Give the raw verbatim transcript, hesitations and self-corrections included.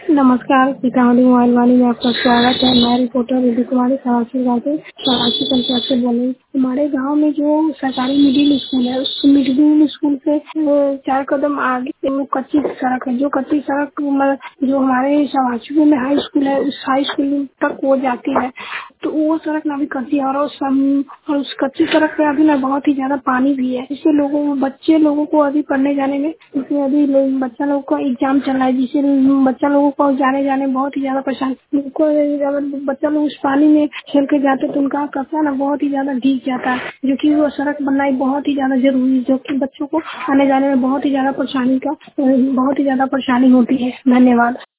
नमस्कार, सीतामढ़ी मोबाइल वाणी में आपका स्वागत है। मैं रिपोर्टर रिद्धि कुमारी सरासी गाँव से सरासी पंचायत से बोल रही हूँ। हमारे गांव में जो सरकारी मिडिल स्कूल है, उस मिडिल स्कूल से वो चार कदम आगे वो कच्ची सड़क है। जो कच्ची सड़क मतलब जो हमारे सवाचुए में हाई स्कूल है, उस हाई स्कूल तक वो जाती है। तो वो सड़क ना भी कच्ची है, और उस और उस कच्ची सड़क पे अभी ना बहुत ही ज्यादा पानी भी है। इससे लोगों बच्चे लोगों को अभी पढ़ने जाने में, इसमें अभी लोग बच्चा लोगों का एग्जाम चल रहा है, जिससे बच्चा लोगों को जाने जाने में बहुत ही ज्यादा परेशानी। उनको अगर बच्चा लोग उस पानी में खेल के जाते तो उनका कपड़ा ना बहुत ही ज्यादा भीग जाता है, जो कि वो सड़क बनना बहुत ही ज्यादा जरूरी है, जो कि बच्चों को आने जाने में बहुत ही ज्यादा परेशानी का बहुत ही ज्यादा परेशानी होती है। धन्यवाद।